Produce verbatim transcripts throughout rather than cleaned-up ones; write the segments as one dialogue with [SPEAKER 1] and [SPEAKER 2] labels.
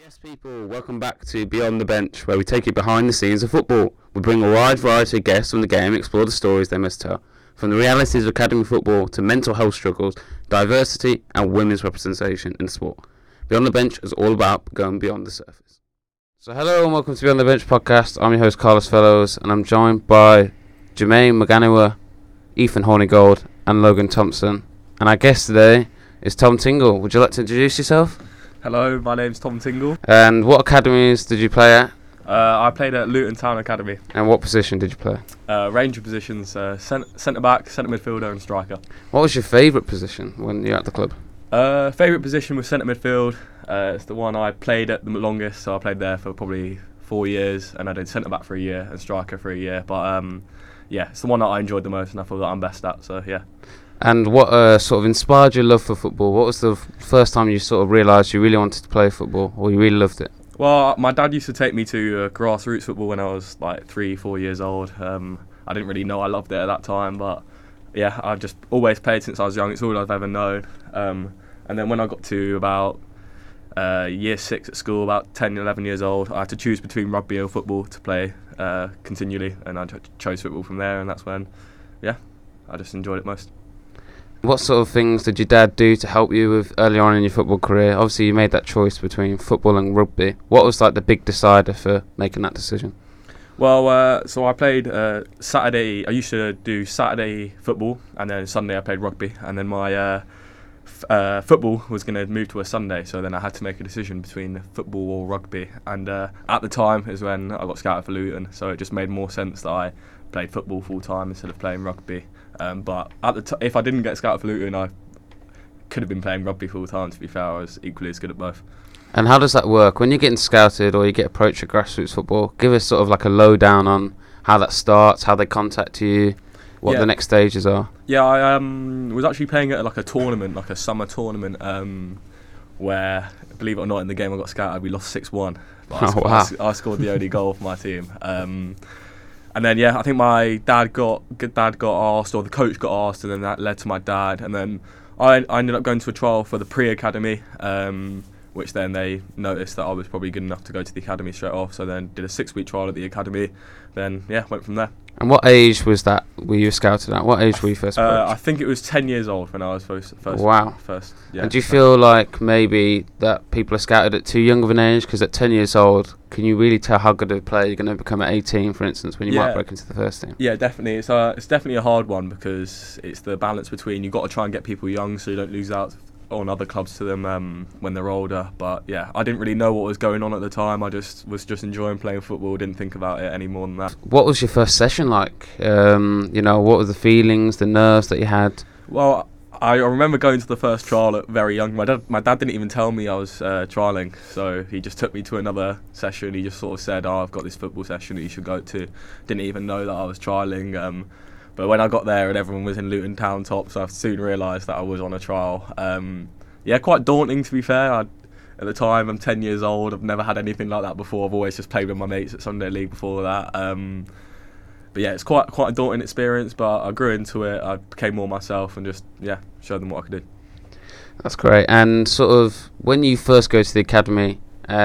[SPEAKER 1] Yes, people, welcome back to Beyond the Bench, where we take you behind the scenes of football. We bring a wide variety of guests from the game and explore the stories they must tell. From the realities of academy football to mental health struggles, diversity and women's representation in sport. Beyond the Bench is all about going beyond the surface. So hello and welcome to Beyond the Bench podcast. I'm your host Carlos Fellows and I'm joined by Jermaine McGanua, Ethan Hornigold and Logan Thompson. And our guest today is Tom Tingle. Would you like to introduce yourself?
[SPEAKER 2] Hello, my name's Tom Tingle.
[SPEAKER 1] And what academies did you play at?
[SPEAKER 2] Uh, I played at Luton Town Academy.
[SPEAKER 1] And what position did you play?
[SPEAKER 2] Uh, range of positions, uh, cent- centre-back, centre midfielder and striker.
[SPEAKER 1] What was your favourite position when you were at the club?
[SPEAKER 2] Uh, favourite position was centre midfield. Uh, it's the one I played at the longest, so I played there for probably four years, and I did centre-back for a year and striker for a year. But um, yeah, it's the one that I enjoyed the most and I feel that I'm best at, so yeah.
[SPEAKER 1] And what uh, sort of inspired your love for football? What was the f- first time you sort of realised you really wanted to play football, or you really loved it?
[SPEAKER 2] Well, my dad used to take me to uh, grassroots football when I was like three, four years old. Um, I didn't really know I loved it at that time, but yeah, I've just always played since I was young. It's all I've ever known. Um, and then when I got to about uh, year six at school, about ten, eleven years old, I had to choose between rugby and football to play uh, continually, and I ch- chose football from there, and that's when, yeah, I just enjoyed it most.
[SPEAKER 1] What sort of things did your dad do to help you with early on in your football career? Obviously, you made that choice between football and rugby. What was like the big decider for making that decision?
[SPEAKER 2] Well, uh, so I played uh, Saturday. I used to do Saturday football, and then Sunday I played rugby. And then my uh, f- uh, football was going to move to a Sunday, so then I had to make a decision between football or rugby. And uh, at the time is when I got scouted for Luton, so it just made more sense that I played football full time instead of playing rugby. Um, but at the t- if I didn't get scouted for Luton, I could have been playing rugby full time. To be fair, I was equally as good at both.
[SPEAKER 1] And how does that work when you're getting scouted or you get approached at grassroots football? Give us sort of like a lowdown on how that starts, how they contact you, what
[SPEAKER 2] yeah.
[SPEAKER 1] the next stages are.
[SPEAKER 2] Yeah, I um, was actually playing at like a tournament, like a summer tournament, um, where, believe it or not, in the game I got scouted, we lost six one. But I,
[SPEAKER 1] Oh,
[SPEAKER 2] sc-
[SPEAKER 1] wow.
[SPEAKER 2] I, sc- I scored the only goal for my team. Um, and then yeah, I think my dad got dad got asked, or the coach got asked, and then that led to my dad. And then I, I ended up going to a trial for the pre-academy, um, which then they noticed that I was probably good enough to go to the academy straight off. So then did a six-week trial at the academy. Then yeah, went from there.
[SPEAKER 1] And what age was that were you scouted at? What age were you first
[SPEAKER 2] Uh,
[SPEAKER 1] approached?
[SPEAKER 2] I think it was ten years old when I was first. first
[SPEAKER 1] Wow.
[SPEAKER 2] First. Yeah.
[SPEAKER 1] And do you feel like maybe that people are scouted at too young of an age? Because at ten years old, can you really tell how good of a player you're going to become at eighteen, for instance, when you
[SPEAKER 2] Yeah.
[SPEAKER 1] might break into the first team?
[SPEAKER 2] Yeah, definitely. It's uh, it's definitely a hard one because it's the balance between you've got to try and get people young so you don't lose out on other clubs to them um, when they're older. But yeah, I didn't really know what was going on at the time. I just was just enjoying playing football. Didn't think about it any more than that.
[SPEAKER 1] What was your first session like? Um, you know, what were the feelings, the nerves that you had?
[SPEAKER 2] Well, I remember going to the first trial at very young. My dad, my dad didn't even tell me I was uh, trialling, so he just took me to another session. He just sort of said, "Oh, I've got this football session that you should go to." Didn't even know that I was trialling. Um, but when I got there and everyone was in Luton Town tops, I soon realised that I was on a trial. Um, yeah, quite daunting to be fair. I, at the time, I'm ten years old. I've never had anything like that before. I've always just played with my mates at Sunday League before that. Um, But yeah, it's quite quite a daunting experience, but I grew into it. I became more myself and just, yeah, showed them what I could do.
[SPEAKER 1] That's great. And sort of when you first go to the academy,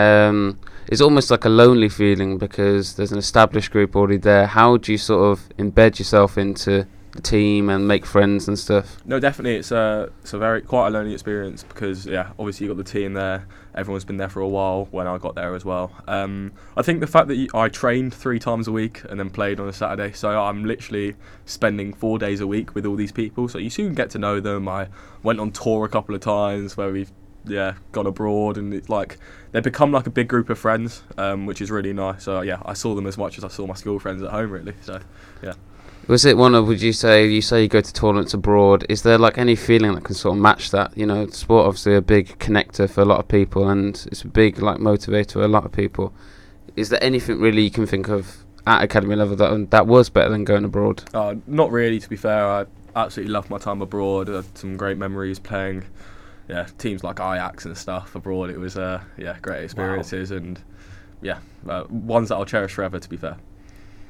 [SPEAKER 1] um, it's almost like a lonely feeling because there's an established group already there. How do you sort of embed yourself into the team and make friends and stuff?
[SPEAKER 2] No, definitely, it's a it's a very quite a lonely experience because yeah, obviously you got the team there. Everyone's been there for a while when I got there as well. Um, I think the fact that you, I trained three times a week and then played on a Saturday, so I'm literally spending four days a week with all these people. So you soon get to know them. I went on tour a couple of times where we've yeah gone abroad, and it's like they become like a big group of friends, um, which is really nice. So yeah, I saw them as much as I saw my school friends at home, really. So yeah.
[SPEAKER 1] Was it one of, would you say, you say you go to tournaments abroad, is there like any feeling that can sort of match that? You know, sport obviously a big connector for a lot of people and it's a big like motivator for a lot of people. Is there anything really you can think of at academy level that that was better than going abroad?
[SPEAKER 2] Uh, not really, to be fair. I absolutely loved my time abroad. I had some great memories playing yeah, teams like Ajax and stuff abroad. It was uh, yeah, great experiences. Wow. And yeah, uh, ones that I'll cherish forever, to be fair.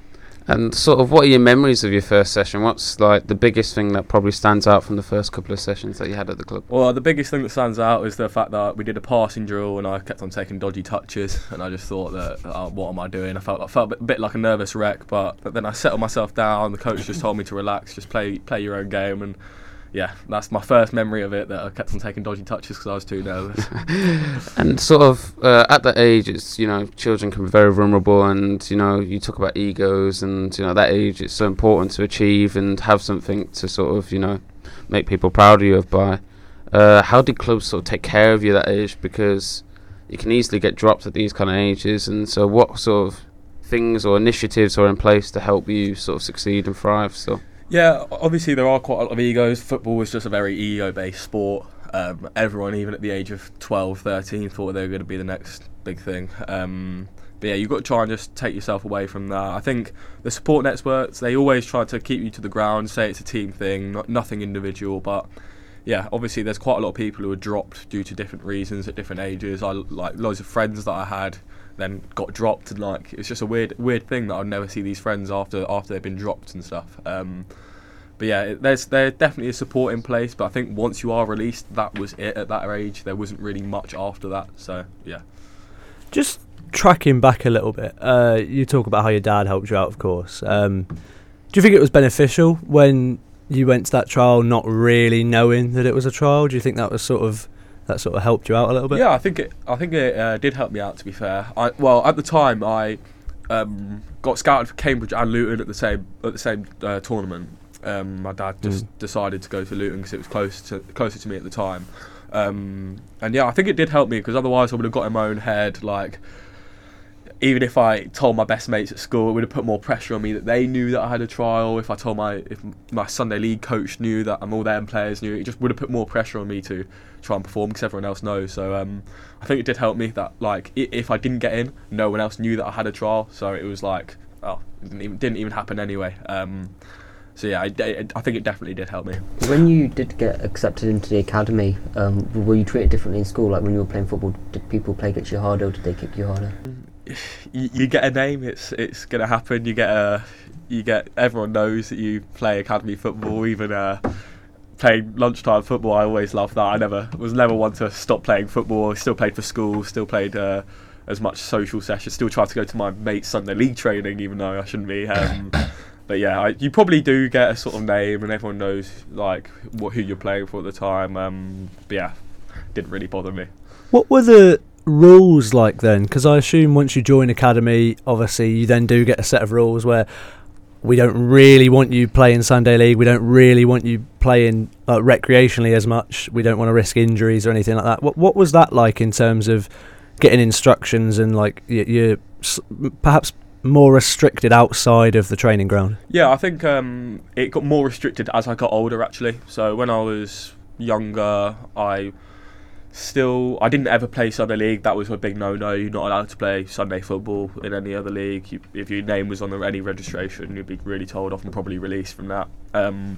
[SPEAKER 1] And sort of, what are your memories of your first session? What's like the biggest thing that probably stands out from the first couple of sessions that you had at the club?
[SPEAKER 2] Well, the biggest thing that stands out is the fact that we did a passing drill and I kept on taking dodgy touches, and I just thought that, oh, what am I doing? I felt I felt a bit, bit like a nervous wreck, but, but then I settled myself down. The coach just told me to relax, just play play your own game, and yeah, that's my first memory of it, that I kept on taking dodgy touches because I was too nervous.
[SPEAKER 1] And sort of uh, at that age, it's, you know, children can be very vulnerable, and, you know, you talk about egos, and, you know, at that age it's so important to achieve and have something to sort of, you know, make people proud of you of by. Uh, how did clubs sort of take care of you at that age? Because you can easily get dropped at these kind of ages, and so what sort of things or initiatives are in place to help you sort of succeed and thrive? So.
[SPEAKER 2] Yeah, obviously there are quite a lot of egos. Football was just a very ego-based sport. Um, everyone, even at the age of twelve, thirteen, thought they were going to be the next big thing. Um, but yeah, you've got to try and just take yourself away from that. I think the support networks, they always try to keep you to the ground, say it's a team thing, not, nothing individual. But yeah, obviously there's quite a lot of people who are dropped due to different reasons at different ages. I like loads of friends that I had then got dropped, and like it's just a weird weird thing that I'd never see these friends after after they've been dropped and stuff. Um, but yeah, it, there's there's definitely a support in place, but I think once you are released, that was it at that age. There wasn't really much after that. So yeah.
[SPEAKER 3] Just tracking back a little bit, uh, you talk about how your dad helped you out, of course. Um, do you think it was beneficial when you went to that trial, not really knowing that it was a trial? Do you think that was sort of that sort of helped you out a little bit?
[SPEAKER 2] Yeah, I think it. I think it uh, did help me out. To be fair, I well at the time I um, got scouted for Cambridge and Luton at the same at the same uh, tournament. Um, my dad just mm. decided to go to Luton because it was close to closer to me at the time. Um, and yeah, I think it did help me, because otherwise I would have got in my own head. Like, even if I told my best mates at school, it would have put more pressure on me that they knew that I had a trial. If I told my if my Sunday league coach knew that, and all their players knew, it just would have put more pressure on me to try and perform, because everyone else knows. So um, I think it did help me that, like, if I didn't get in, no one else knew that I had a trial. So it was like, oh, it didn't even, didn't even happen anyway. Um, so yeah, I, I think it definitely did help me.
[SPEAKER 4] When you did get accepted into the academy, um, were you treated differently in school? Like when you were playing football, did people play against you harder, or did they kick you harder?
[SPEAKER 2] You, you get a name, it's it's gonna happen. You get a, you get everyone knows that you play academy football. Even uh, playing lunchtime football, I always loved that. I never was never one to stop playing football. I still played for school, still played uh, as much social sessions. Still tried to go to my mate's Sunday league training, even though I shouldn't be. Um, but yeah, I, you probably do get a sort of name, and everyone knows like what who you're playing for at the time. Um, but yeah, didn't really bother me.
[SPEAKER 3] What were the rules like then? Because I assume once you join academy, obviously you then do get a set of rules where we don't really want you playing Sunday league, we don't really want you playing uh, recreationally as much, we don't want to risk injuries or anything like that. What what was that like in terms of getting instructions, and like you're, you're perhaps more restricted outside of the training ground?
[SPEAKER 2] Yeah, I think um, it got more restricted as I got older, actually. So when I was younger, I Still, I didn't ever play Sunday league. That was a big no-no. You're not allowed to play Sunday football in any other league. You, if your name was on the, any registration, you'd be really told off and probably released from that. Um,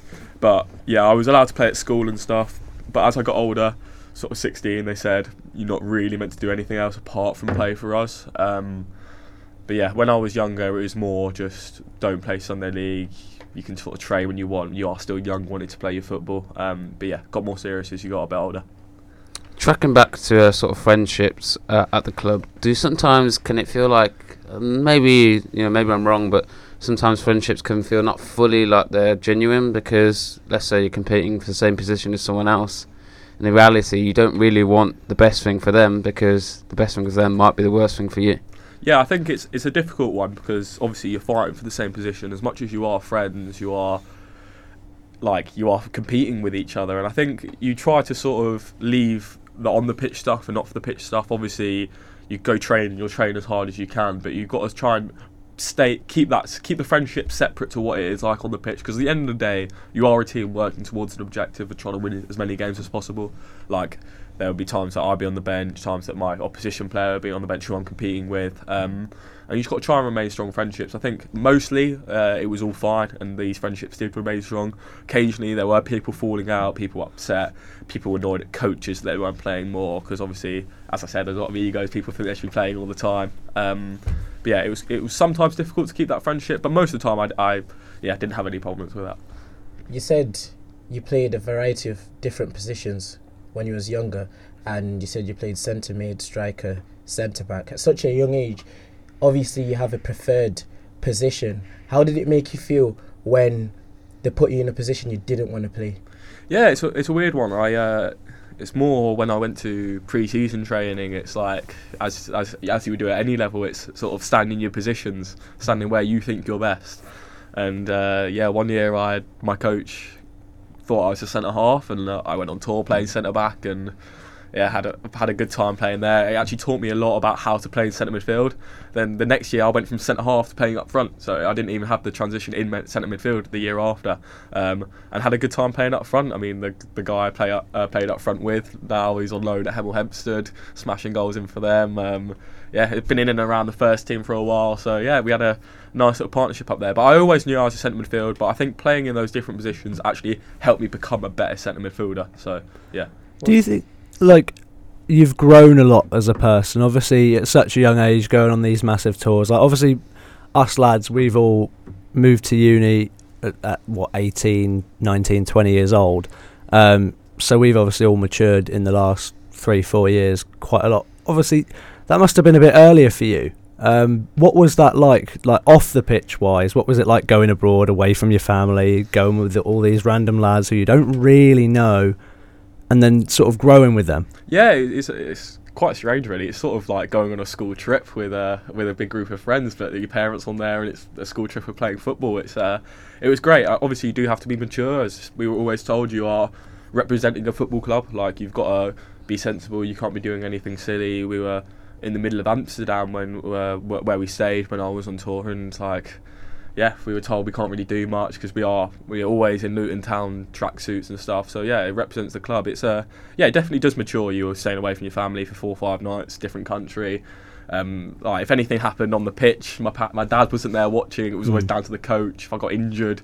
[SPEAKER 2] but yeah, I was allowed to play at school and stuff. But as I got older, sort of sixteen, they said you're not really meant to do anything else apart from play for us. Um, but yeah, when I was younger, it was more just don't play Sunday league. You can sort of train when you want. You are still young, wanting to play your football. Um, but yeah, got more serious as you got a bit older.
[SPEAKER 1] Tracking back to uh, sort of friendships uh, at the club, do sometimes can it feel like uh, maybe you know maybe I'm wrong, but sometimes friendships can feel not fully like they're genuine, because let's say you're competing for the same position as someone else, and in reality you don't really want the best thing for them, because the best thing for them might be the worst thing for you.
[SPEAKER 2] Yeah, I think it's it's a difficult one, because obviously you're fighting for the same position. As much as you are friends, you are like you are competing with each other, and I think you try to sort of leave the on the pitch stuff and off the pitch stuff. Obviously you go train and you'll train as hard as you can, but you've got to try and stay keep that keep the friendship separate to what it is like on the pitch, because at the end of the day you are a team working towards an objective of trying to win as many games as possible. Like there would be times that I'd be on the bench, times that my opposition player would be on the bench who I'm competing with. Um, and you just got to try and remain strong friendships. I think mostly uh, it was all fine, and these friendships did remain strong. Occasionally there were people falling out, people upset, people annoyed at coaches that they weren't playing more, because obviously, as I said, there's a lot of egos. People think they should be playing all the time. Um, but yeah, it was it was sometimes difficult to keep that friendship, but most of the time I, I yeah didn't have any problems with that.
[SPEAKER 5] You said you played a variety of different positions when you was younger, and you said you played centre mid, striker, centre back. At such a young age, obviously you have a preferred position. How did it make you feel when they put you in a position you didn't want to play?
[SPEAKER 2] Yeah, it's a, it's a weird one. I uh, it's more when I went to pre-season training. It's like as as as you would do at any level, it's sort of standing your positions, standing where you think you're best. And uh, yeah, one year I had, my coach thought I was a centre half, and uh, I went on tour playing centre back, and yeah, had a had a good time playing there. It actually taught me a lot about how to play in centre midfield. Then the next year I went from centre half to playing up front, so I didn't even have the transition in centre midfield the year after, um, and had a good time playing up front. I mean, the the guy I play up, uh, played up front with now, he's on loan at Hemel Hempstead, smashing goals in for them. Um, yeah, he'd been in and around the first team for a while, so yeah, we had a nice little partnership up there. But I always knew I was a centre midfield, but I think playing in those different positions actually helped me become a better centre midfielder. So yeah.
[SPEAKER 3] Do you think, like, you've grown a lot as a person, obviously at such a young age, going on these massive tours? Like, obviously us lads, we've all moved to uni at, at what, eighteen, nineteen, twenty years old, um, so we've obviously all matured in the last three, four years quite a lot. Obviously that must have been a bit earlier for you. Um, what was that like, like off the pitch wise? What was it like going abroad, away from your family, going with the, all these random lads who you don't really know, and then sort of growing with them?
[SPEAKER 2] Yeah, it's it's quite strange, really. It's sort of like going on a school trip with a with a big group of friends, but your parents on there, and it's a school trip of playing football. It's uh, it was great. Uh, obviously, you do have to be mature, as we were always told. You are representing a football club. Like, you've got to be sensible. You can't be doing anything silly. We were in the middle of Amsterdam when uh, where we stayed when I was on tour, and like, yeah, we were told we can't really do much because we are we are always in Luton Town tracksuits and stuff. So yeah, it represents the club. It's uh yeah, it definitely does mature you. Staying away from your family for four or five nights, different country. Um, like, if anything happened on the pitch, my pa- my dad wasn't there watching. It was always
[SPEAKER 3] Mm.
[SPEAKER 2] down to the coach if I got injured.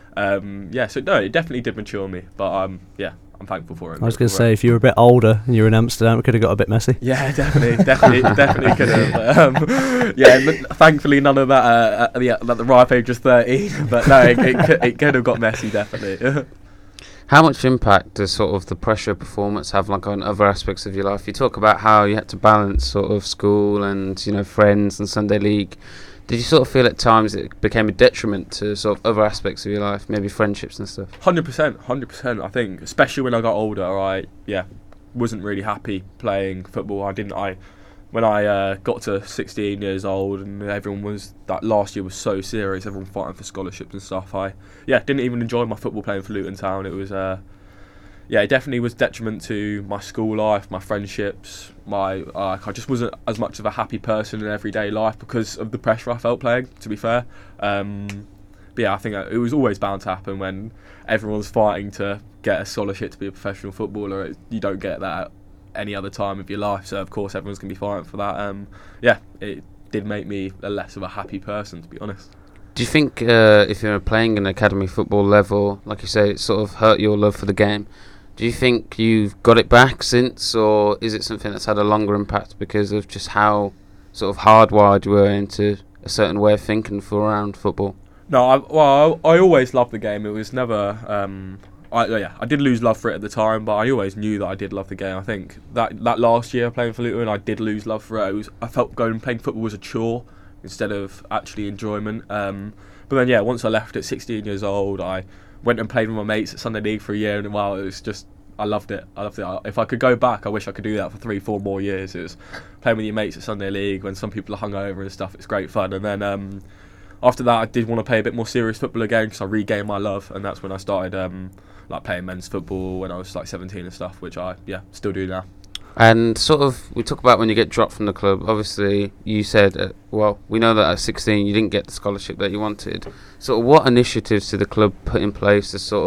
[SPEAKER 2] Um, yeah, so no, it definitely did mature me. But um, yeah, I'm thankful for it.
[SPEAKER 3] I was going to say, if you were a bit older and you were in Amsterdam, it could have got a bit messy.
[SPEAKER 2] Yeah, definitely, definitely, definitely could have. Um, yeah, n- thankfully none of that uh, at, the, at the ripe age of thirteen. But no, it, it, could, it could have got messy, definitely.
[SPEAKER 1] How much impact does sort of the pressure of performance have, like, on other aspects of your life? You talk about how you had to balance sort of school and, you know, friends and Sunday league. Did you sort of feel at times it became a detriment to sort of other aspects of your life, maybe friendships and stuff?
[SPEAKER 2] Hundred percent, hundred percent. I think, especially when I got older, I yeah wasn't really happy playing football. I didn't. I when I uh, got to sixteen years old and everyone was that last year was so serious, everyone fighting for scholarships and stuff. I yeah didn't even enjoy my football playing for Luton Town. It was uh yeah it definitely was detriment to my school life, my friendships. My uh, I just wasn't as much of a happy person in everyday life because of the pressure I felt playing. To be fair. Um, But yeah, I think it was always bound to happen when everyone's fighting to get a scholarship to be a professional footballer. It, you don't get that at any other time of your life, so of course everyone's going to be fighting for that. Um, yeah, it did make me a less of a happy person, to be honest.
[SPEAKER 1] Do you think uh, if you're playing an academy football level, like you say, it sort of hurt your love for the game? Do you think you've got it back since, or is it something that's had a longer impact because of just how sort of hardwired you were into a certain way of thinking for around football?
[SPEAKER 2] No, I, well, I, I always loved the game. It was never. Um, I yeah, I did lose love for it at the time, but I always knew that I did love the game. I think that that last year playing for Luton, I did lose love for it. It was, I felt going playing football was a chore instead of actually enjoyment. Um, but then yeah, once I left at sixteen years old, I went and played with my mates at Sunday League for a year, and wow, it was just. I loved it. I loved it. If I could go back, I wish I could do that for three, four more years. It was playing with your mates at Sunday League when some people are hungover and stuff. It's great fun. And then um, after that, I did want to play a bit more serious football again because I regained my love, and that's when I started um, like playing men's football when I was like seventeen and stuff, which I yeah still do now.
[SPEAKER 1] And sort of, we talk about when you get dropped from the club. Obviously, you said, uh, well, we know that at sixteen you didn't get the scholarship that you wanted. Sort of, what initiatives did the club put in place to sort of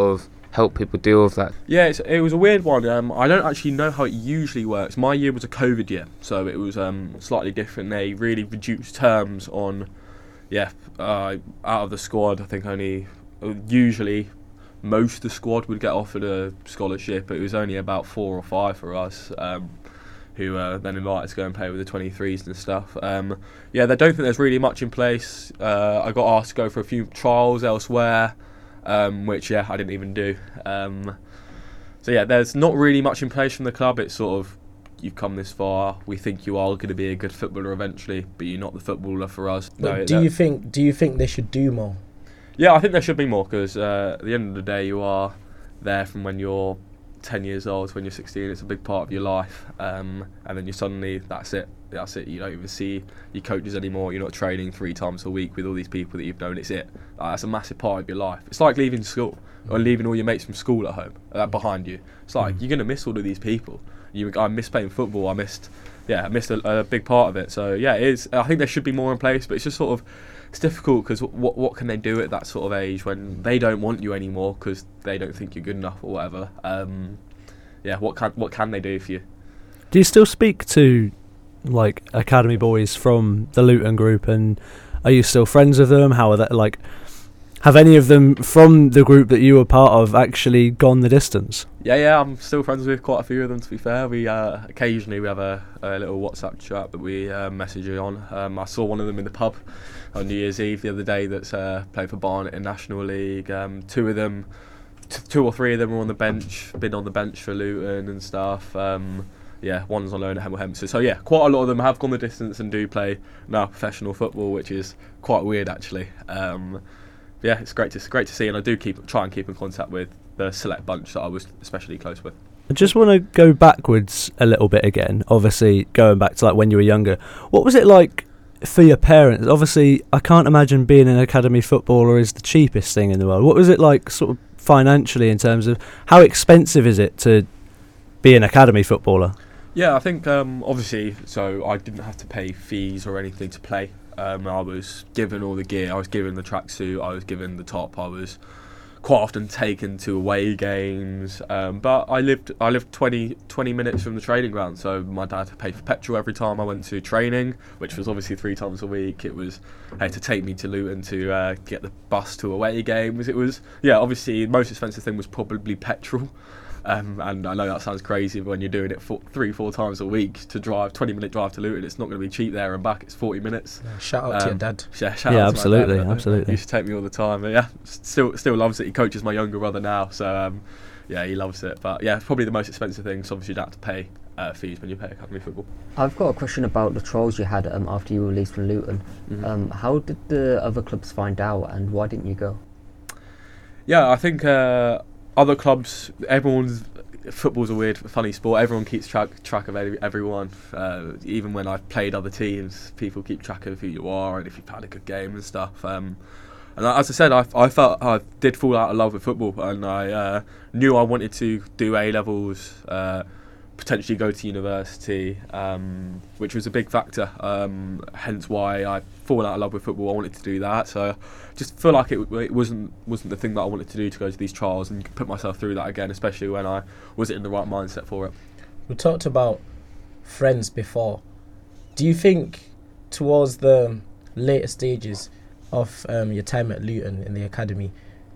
[SPEAKER 1] help people deal with that?
[SPEAKER 2] Yeah, it's, it was a weird one. Um, I don't actually know how it usually works. My year was a COVID year, so it was um, slightly different. They really reduced terms on, yeah, uh, out of the squad. I think only usually most of the squad would get offered a scholarship. It was only about four or five for us. Um, who uh, then invited to go and play with the twenty-threes and stuff. Um, yeah, they don't think there's really much in place. Uh, I got asked to go for a few trials elsewhere, um, which, yeah, I didn't even do. Um, so, yeah, there's not really much in place from the club. It's sort of, you've come this far, we think you are going to be a good footballer eventually, but you're not the footballer for us.
[SPEAKER 5] But
[SPEAKER 2] No,
[SPEAKER 5] do
[SPEAKER 2] that-
[SPEAKER 5] you think do you think they should do more?
[SPEAKER 2] Yeah, I think there should be more, because uh, at the end of the day, you are there from when you're ten years old to when you're sixteen. It's a big part of your life, um, and then you suddenly, that's it that's it you don't even see your coaches anymore. You're not training three times a week with all these people that you've known. It's it like, that's a massive part of your life. It's like leaving school or leaving all your mates from school at home uh, behind you. It's like
[SPEAKER 5] Mm.
[SPEAKER 2] you're going to miss all of these people. You I missed playing football. I missed yeah I missed a, a big part of it. So yeah, it is. I think there should be more in place, but it's just sort of, it's difficult because what what can they do at that sort of age when they don't want you anymore because they don't think you're good enough or whatever. Um, yeah, what can what can they do for you?
[SPEAKER 3] Do you still speak to like academy boys from the Luton group, and are you still friends with them? How are that like? Have any of them from the group that you were part of actually gone the distance?
[SPEAKER 2] Yeah, yeah, I'm still friends with quite a few of them. To be fair, we uh, occasionally we have a, a little WhatsApp chat that we uh, message you on. Um, I saw one of them in the pub on New Year's Eve the other day. That's uh, played for Barnet in National League. Um, two of them, t- two or three of them were on the bench, been on the bench for Luton and stuff. Um, yeah, one's on loan at Hemel Hempstead. So yeah, quite a lot of them have gone the distance and do play now professional football, which is quite weird actually. Um, yeah, it's great to it's great to see, and I do keep try and keep in contact with the select bunch that I was especially close with.
[SPEAKER 3] I just want to go backwards a little bit again. Obviously, going back to like when you were younger, what was it like for your parents? Obviously, I can't imagine being an academy footballer is the cheapest thing in the world. What was it like, sort of financially, in terms of how expensive is it to be an academy footballer?
[SPEAKER 2] Yeah, I think um, obviously, so I didn't have to pay fees or anything to play. Um, I was given all the gear. I was given the tracksuit. I was given the top. I was quite often taken to away games. Um, but I lived I lived twenty, twenty minutes from the training ground, so my dad paid for petrol every time I went to training, which was obviously three times a week. It was had to take me to Luton to uh, get the bus to away games. It was yeah, obviously the most expensive thing was probably petrol. Um, and I know that sounds crazy, but when you're doing it four, three, four times a week to drive, twenty minute drive to Luton, it's not going to be cheap there and back. It's forty minutes.
[SPEAKER 5] Yeah, shout out to your
[SPEAKER 2] Um,
[SPEAKER 5] dad.
[SPEAKER 2] Yeah, shout
[SPEAKER 3] Yeah,
[SPEAKER 2] out to
[SPEAKER 3] absolutely,
[SPEAKER 2] my dad.
[SPEAKER 3] absolutely.
[SPEAKER 2] He used to take me all the time. But yeah, still still loves it. He coaches my younger brother now, so um, yeah, he loves it. But yeah, it's probably the most expensive thing. So obviously you don't have to pay uh, fees when you play academy football.
[SPEAKER 4] I've got a question about the trials you had um, after you were released from Luton.
[SPEAKER 2] Mhm.
[SPEAKER 4] Um, how did the other clubs find out, and why didn't you go?
[SPEAKER 2] Yeah, I think uh, other clubs, everyone's football's a weird, funny sport. Everyone keeps track track of every, everyone. Uh, even when I've played other teams, people keep track of who you are and if you've had a good game and stuff. Um, and as I said, I, I felt I did fall out of love with football, and I uh, knew I wanted to do A levels, uh, potentially go to university, um, which was a big factor. Um, hence why I fallen out of love with football. I wanted to do that, so just feel like it, it wasn't wasn't the thing that I wanted to do, to go to these trials and put myself through that again, especially when I wasn't in the right mindset for it.
[SPEAKER 5] We talked about friends before. Do you think towards the later stages of um, your time at Luton in the academy,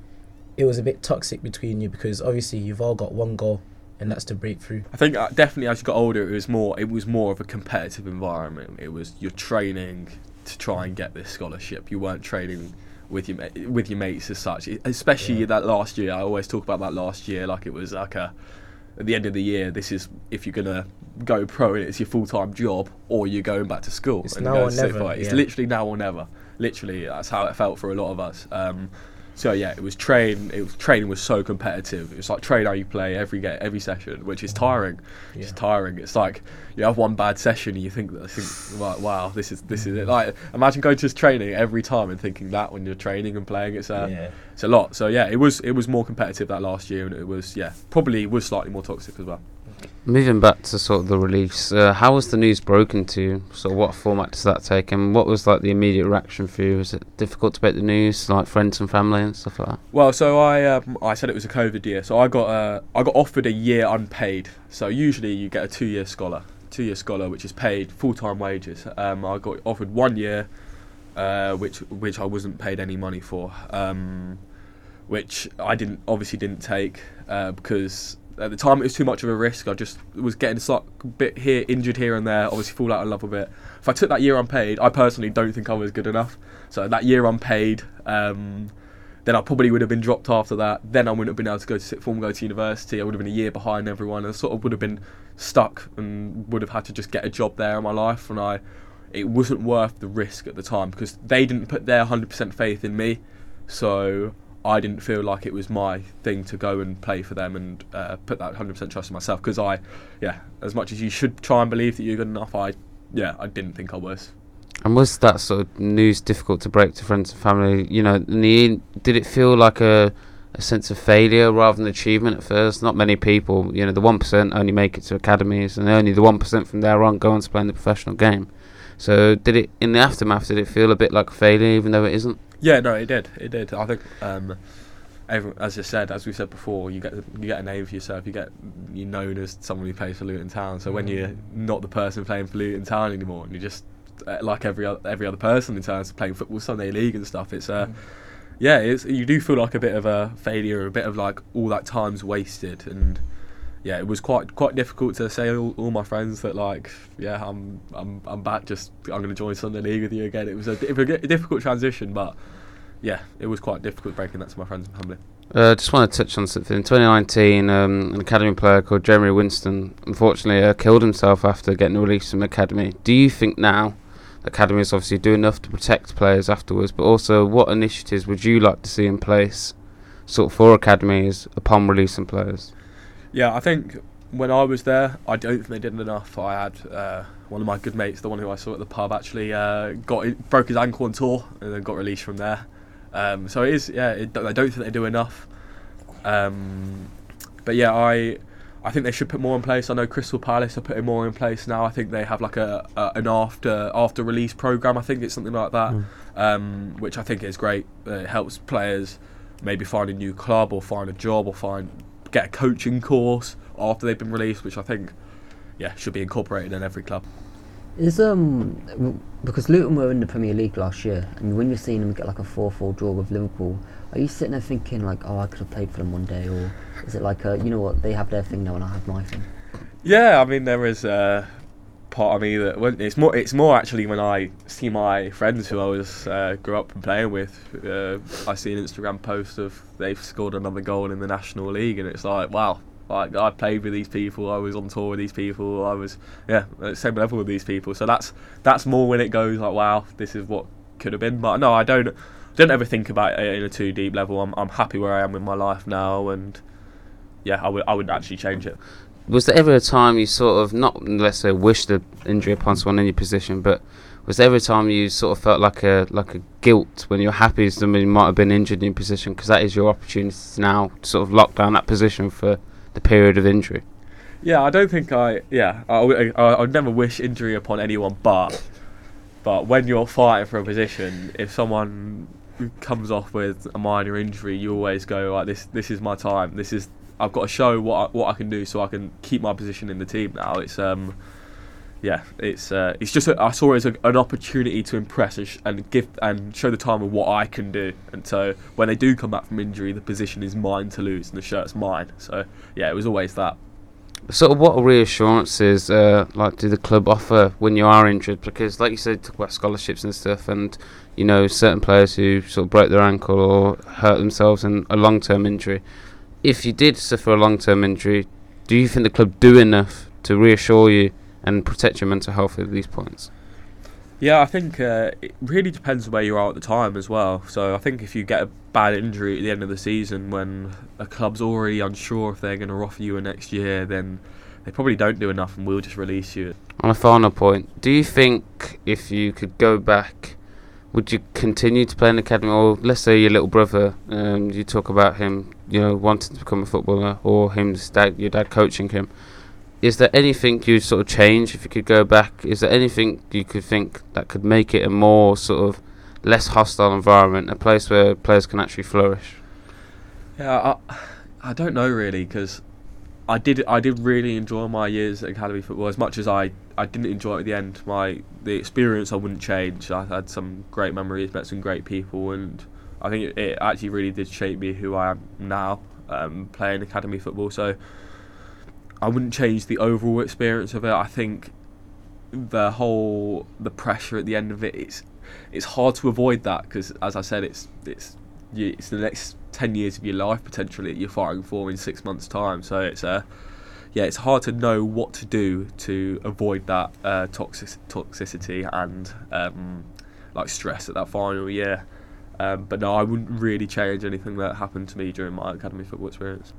[SPEAKER 5] it was a bit toxic between you, because obviously you've all got one goal, and that's to break through?
[SPEAKER 2] I think uh, definitely as you got older, it was more it was more of a competitive environment. It was you're training to try and get this scholarship. You weren't training with your ma- with your mates as such. Especially
[SPEAKER 5] Yeah.
[SPEAKER 2] that last year. I always talk about that last year like it was like a at the end of the year. This is if you're gonna go pro and it's your full time job, or you're going back to school.
[SPEAKER 5] It's
[SPEAKER 2] and
[SPEAKER 5] now
[SPEAKER 2] going
[SPEAKER 5] or
[SPEAKER 2] to sit
[SPEAKER 5] never,
[SPEAKER 2] for it. It's
[SPEAKER 5] yeah.
[SPEAKER 2] literally now or never. Literally, that's how it felt for a lot of us. Um, So yeah, it was train. It was training was so competitive. It was like train how you play every get every session, which is tiring.
[SPEAKER 5] Yeah.
[SPEAKER 2] It's tiring. It's like you have one bad session and you think, I think, wow, wow, this is this is it. Like imagine going to this training every time and thinking that when you're training and playing, it's uh,
[SPEAKER 5] Yeah.
[SPEAKER 2] it's a lot. So yeah, it was it was more competitive that last year, and it was yeah probably was slightly more toxic as well.
[SPEAKER 1] Moving back to sort of the release, uh, how was the news broken to you? So what format does that take, and what was like the immediate reaction for you? Was it difficult to break the news, like friends and family and stuff like that?
[SPEAKER 2] Well, so I um, I said it was a COVID year, so I got uh, I got offered a year unpaid. So usually you get a two-year scholar, two-year scholar, which is paid full-time wages. Um, I got offered one year, uh, which which I wasn't paid any money for, um, which I didn't obviously didn't take uh, because. At the time, it was too much of a risk. I just was getting a bit here, injured here and there. Obviously, fall out of love with it. If I took that year unpaid, I personally don't think I was good enough. So that year unpaid, um, then I probably would have been dropped after that. Then I wouldn't have been able to go to sixth form, go to university. I would have been a year behind everyone. I sort of would have been stuck and would have had to just get a job there in my life. And I, it wasn't worth the risk at the time because they didn't put their one hundred percent faith in me. So I didn't feel like it was my thing to go and play for them and uh, put that one hundred percent trust in myself because I, yeah, as much as you should try and believe that you're good enough, I, yeah, I didn't think I was.
[SPEAKER 1] And was that sort of news difficult to break to friends and family? You know, in the end, did it feel like a, a sense of failure rather than achievement at first? Not many people, you know, the one percent only make it to academies and only the one percent from there on go on to play in the professional game. So did it, in the aftermath, did it feel a bit like a failure even though it isn't?
[SPEAKER 2] Yeah, no, it did. It did. I think, um, every, as I said, as we said before, you get you get a name for yourself. You get you're known as someone who plays for Luton Town. So when you're not the person playing for Luton Town anymore, and you're just uh, like every other, every other person in terms of playing football, Sunday League and stuff, it's uh, mm. yeah, it's you do feel like a bit of a failure, a bit of like all that time's wasted, and yeah, it was quite quite difficult to say all, all my friends that like, yeah, I'm I'm I'm back. Just I'm going to join Sunday League with you again. It was a, a difficult transition, but yeah, it was quite difficult breaking that to my friends and family.
[SPEAKER 1] I uh, just want to touch on something. In twenty nineteen, um, an academy player called Jeremy Winston unfortunately uh, killed himself after getting released from the academy. Do you think now the academies obviously do enough to protect players afterwards, but also what initiatives would you like to see in place sort of for academies upon releasing players?
[SPEAKER 2] Yeah, I think when I was there, I don't think they did enough. I had uh, one of my good mates, the one who I saw at the pub, actually uh, got it, broke his ankle on tour and then got released from there. Um, so it is, yeah, it, I don't think they do enough. Um, but yeah, I I think they should put more in place. I know Crystal Palace are putting more in place now. I think they have like a, a an after after release program. I think it's something like that, mm. um, which I think is great. It helps players maybe find a new club or find a job or find. Get a coaching course after they've been released, which I think, yeah, should be incorporated in every club.
[SPEAKER 4] Is um because Luton were in the Premier League last year, and when you're seeing them get like a four four draw with Liverpool, are you sitting there thinking like, oh, I could have played for them one day, or is it like, a, you know what, they have their thing now and I have my thing?
[SPEAKER 2] Yeah, I mean there is a part of me that well, it's more it's more actually when I see my friends who I was uh, grew up and playing with. Uh, I see an Instagram post of they've scored another goal in the National League, and it's like, wow, like I played with these people, I was on tour with these people, I was yeah at the same level with these people. So that's that's more when it goes like, wow, this is what could have been. But no, I don't don't ever think about it in a too deep level. I'm I'm happy where I am in my life now, and yeah, I would I would actually change it.
[SPEAKER 1] Was there ever a time you sort of, not let's say wish the injury upon someone in your position, but was there ever a time you sort of felt like a like a guilt when you're happy somebody might have been injured in your position, because that is your opportunity now to sort of lock down that position for the period of injury?
[SPEAKER 2] Yeah, I don't think I, yeah, I, I, I would never wish injury upon anyone, but but when you're fighting for a position, if someone comes off with a minor injury, you always go like, this this is my time, this is I've got to show what I, what I can do so I can keep my position in the team now. It's um, yeah, it's uh, it's just a, I saw it as a, an opportunity to impress and, sh- and give and show the time of what I can do. And so when they do come back from injury, the position is mine to lose and the shirt's mine. So yeah, it was always that.
[SPEAKER 1] Sort of what reassurances uh, like do the club offer when you are injured? Because like you said, talk about scholarships and stuff, and you know certain players who sort of broke their ankle or hurt themselves in a long-term injury. If you did suffer a long-term injury, do you think the club do enough to reassure you and protect your mental health at these points?
[SPEAKER 2] Yeah, I think uh, it really depends where you are at the time as well. So I think if you get a bad injury at the end of the season when a club's already unsure if they're going to offer you a next year, then they probably don't do enough and will just release you.
[SPEAKER 1] On a final point, do you think if you could go back, would you continue to play in the academy? Or let's say your little brother, um, you talk about him, you know, wanting to become a footballer, or him, dad, your dad coaching him. is there anything you'd sort of change if you could go back? Is there anything you could think that could make it a more sort of less hostile environment, a place where players can actually flourish?
[SPEAKER 2] Yeah, I, I don't know really, because I did I did really enjoy my years at academy football. As much as I, I didn't enjoy it at the end, my the experience I wouldn't change. I had some great memories, met some great people, and I think it, it actually really did shape me who I am now, um, playing academy football. So I wouldn't change the overall experience of it. I think the whole the pressure at the end of it, it's it's hard to avoid that, because as I said, it's it's you, it's the next ten years of your life potentially that you're fighting for in six months' time. So it's uh, yeah, it's hard to know what to do to avoid that uh, toxic toxicity and um, like stress at that final year. Um, but no, I wouldn't really change anything that happened to me during my academy football experience.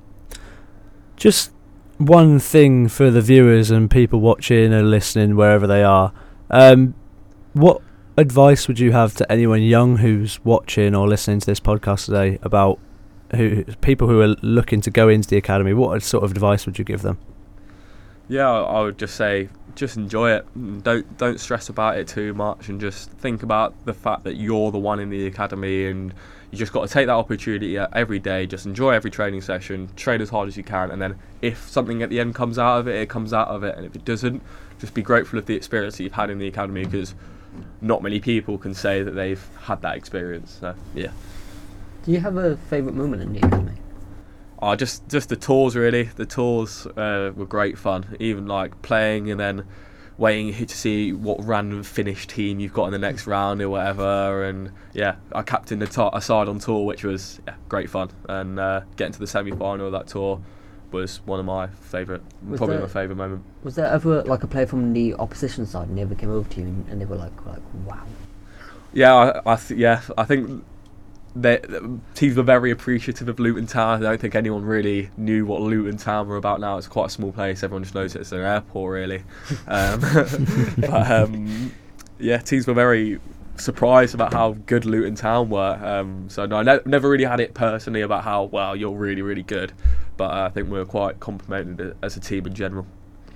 [SPEAKER 3] Just one thing for the viewers and people watching and listening wherever they are. Um, what advice would you have to anyone young who's watching or listening to this podcast today about who people who are looking to go into the academy? What sort of advice would you give them?
[SPEAKER 2] Yeah, I would just say just enjoy it. Don't don't stress about it too much, and just think about the fact that you're the one in the academy, and you just got to take that opportunity every day. Just enjoy every training session, train as hard as you can, and then if something at the end comes out of it, it comes out of it, and if it doesn't, just be grateful of the experience that you've had in the academy, because not many people can say that they've had that experience. So yeah.
[SPEAKER 4] Do you have a favourite moment in the academy?
[SPEAKER 2] Oh, just just the tours really. The tours uh, were great fun. Even like playing and then waiting to see what random Finnish team you've got in the next round or whatever. And yeah, I captained a, t- a side on tour, which was yeah, great fun. And uh, getting to the semi-final of that tour was one of my favourite,
[SPEAKER 4] Was
[SPEAKER 2] probably
[SPEAKER 4] there-
[SPEAKER 2] my favourite moment.
[SPEAKER 4] Was there ever like a player from the opposition side and they ever came over to you and, and they were like, like, wow?
[SPEAKER 2] Yeah, I, I th- yeah, I think they, the teams were very appreciative of Luton Town. I don't think anyone really knew what Luton Town were about now. It's quite a small place. Everyone just knows it's an airport, really. Um, but um, yeah, teams were very surprised about how good Luton Town were. Um, so no, I ne- never really had it personally about how, well, you're really, really good. But uh, I think we were quite complimented as a team in general.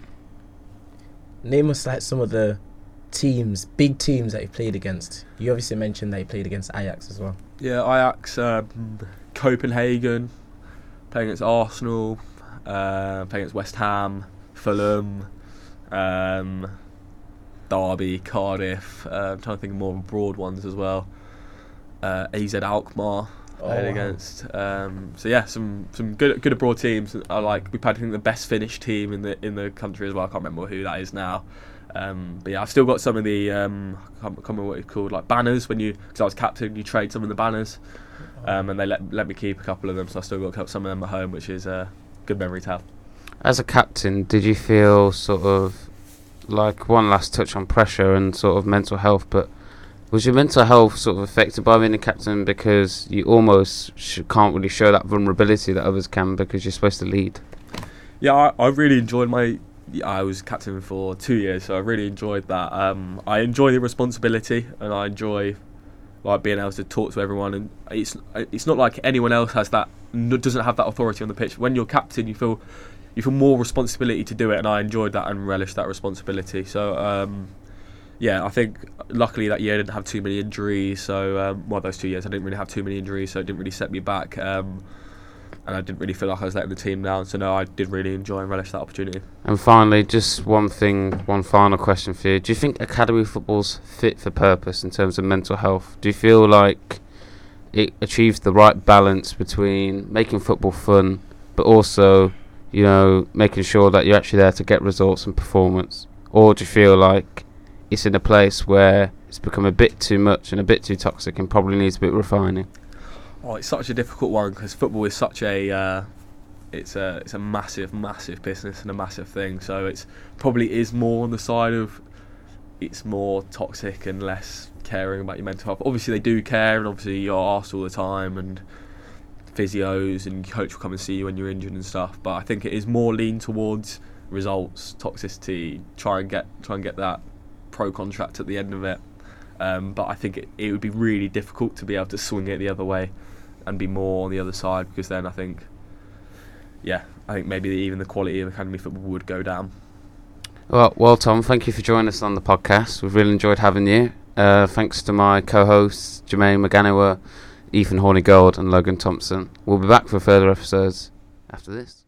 [SPEAKER 5] Name us like some of the teams, big teams that you played against. You obviously mentioned that you played against Ajax as well.
[SPEAKER 2] Yeah, Ajax, um, Copenhagen, playing against Arsenal, uh, playing against West Ham, Fulham, um, Derby, Cardiff. Uh, I'm trying to think of more broad ones as well. Uh, A Z Alkmaar played
[SPEAKER 5] Oh, wow.
[SPEAKER 2] against. Um, so yeah, some some good good abroad teams. I like we played I think the best Finnish team in the in the country as well. I can't remember who that is now. Um, but yeah, I've still got some of the um, I can't, can't remember what it's called, like banners. When you, because I was captain, you trade some of the banners, um, and they let let me keep a couple of them. So I still got some of them at home, which is a good memory to have.
[SPEAKER 1] As a captain, did you feel sort of like one last touch on pressure and sort of mental health, but was your mental health sort of affected by being a captain because you almost sh- can't really show that vulnerability that others can because you're supposed to lead?
[SPEAKER 2] Yeah, I, I really enjoyed my. I was captain for two years, so I really enjoyed that. Um, I enjoy the responsibility, and I enjoy like being able to talk to everyone. And it's it's not like anyone else has that doesn't have that authority on the pitch. When you're captain, you feel you feel more responsibility to do it, and I enjoyed that and relished that responsibility. So um, yeah, I think luckily that year I didn't have too many injuries. So um, well, those two years I didn't really have too many injuries, so it didn't really set me back. Um, And I didn't really feel like I was letting the team down. So no, I did really enjoy and relish that opportunity.
[SPEAKER 1] And finally, just one thing, one final question for you. Do you think academy football's fit for purpose in terms of mental health? Do you feel like it achieves the right balance between making football fun, but also, you know, making sure that you're actually there to get results and performance? Or do you feel like it's in a place where it's become a bit too much and a bit too toxic and probably needs a bit refining?
[SPEAKER 2] Oh, it's such a difficult one because football is such a uh, it's a it's a massive, massive business and a massive thing. So it's probably is more on the side of it's more toxic and less caring about your mental health. Obviously they do care, and obviously you're asked all the time, and physios and coach will come and see you when you're injured and stuff. But I think it is more lean towards results, toxicity, try and get try and get that pro contract at the end of it. Um, but I think it, it would be really difficult to be able to swing it the other way and be more on the other side, because then I think, yeah, I think maybe even the quality of academy football would go down.
[SPEAKER 1] Well, well, Tom, thank you for joining us on the podcast. We've really enjoyed having you. Uh, thanks to my co-hosts, Jermaine McGannower, Ethan Hornigold and Logan Thompson. We'll be back for further episodes after this.